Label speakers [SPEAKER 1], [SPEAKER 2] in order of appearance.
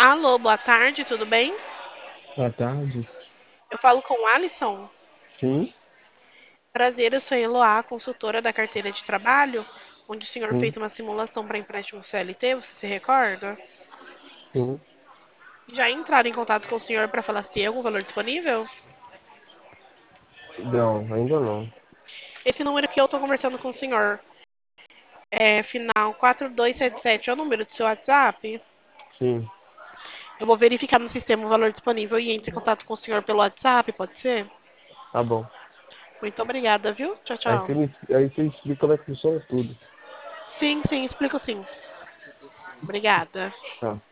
[SPEAKER 1] Alô, boa tarde, tudo bem?
[SPEAKER 2] Boa tarde.
[SPEAKER 1] Eu falo com o Alisson.
[SPEAKER 2] Sim,
[SPEAKER 1] Prazer, eu sou a Eloá, consultora da carteira de trabalho, onde o senhor
[SPEAKER 2] sim,
[SPEAKER 1] fez uma simulação para empréstimo CLT, você se recorda?
[SPEAKER 2] sim.
[SPEAKER 1] Já entraram em contato com o senhor para falar se tem algum valor disponível?
[SPEAKER 2] Não, ainda não.
[SPEAKER 1] Esse número que eu estou conversando com o senhor é final 4277, é o número do seu WhatsApp?
[SPEAKER 2] Sim,
[SPEAKER 1] Eu vou verificar no sistema o valor disponível e entre em contato com o senhor pelo WhatsApp, pode ser?
[SPEAKER 2] tá bom.
[SPEAKER 1] Muito obrigada, viu? Tchau,
[SPEAKER 2] Aí
[SPEAKER 1] tchau.
[SPEAKER 2] aí você explica como é que funciona tudo.
[SPEAKER 1] Sim, sim, explico sim. Obrigada.
[SPEAKER 2] Tá.